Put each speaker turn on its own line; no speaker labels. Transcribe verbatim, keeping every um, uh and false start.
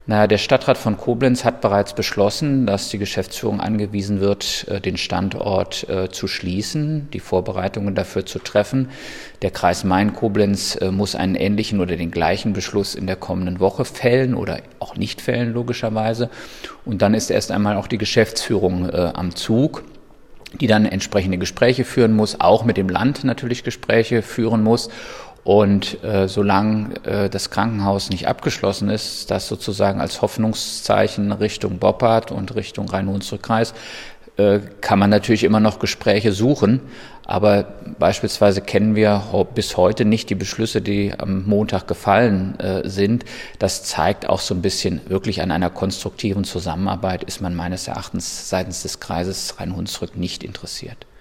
Na ja, der Stadtrat von Koblenz hat bereits beschlossen, dass die Geschäftsführung angewiesen wird, den Standort äh, zu schließen, die Vorbereitungen dafür zu treffen. Der Kreis Main-Koblenz äh, muss einen ähnlichen oder den gleichen Beschluss in der kommenden Woche fällen oder auch nicht fällen, logischerweise. Und dann ist erst einmal auch die Geschäftsführung äh, am Zug, die dann entsprechende Gespräche führen muss, auch mit dem Land natürlich Gespräche führen muss. Und äh, solange äh, das Krankenhaus nicht abgeschlossen ist, das sozusagen als Hoffnungszeichen Richtung Boppard und Richtung Rhein-Hunsrück-Kreis, äh, kann man natürlich immer noch Gespräche suchen. Aber beispielsweise kennen wir bis heute nicht die Beschlüsse, die am Montag gefallen äh, sind. Das zeigt auch so ein bisschen, wirklich an einer konstruktiven Zusammenarbeit ist man meines Erachtens seitens des Kreises Rhein-Hunsrück nicht interessiert.